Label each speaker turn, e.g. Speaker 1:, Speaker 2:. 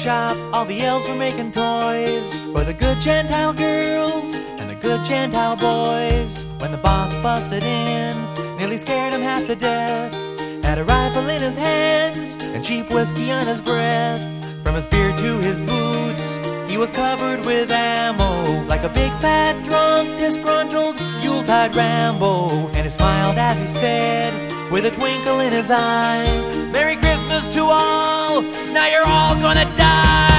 Speaker 1: shop, all the elves were making toys for the good Gentile girls and the good Gentile boys. When the boss busted in, nearly scared him half to death, had a rifle in his hands and cheap whiskey on his breath. From his beard to his boots, he was covered with ammo, like a big fat drunk, disgruntled Yuletide Rambo. And he smiled as he said, with a twinkle in his eye, "Merry Christmas to all, now you're all gonna die."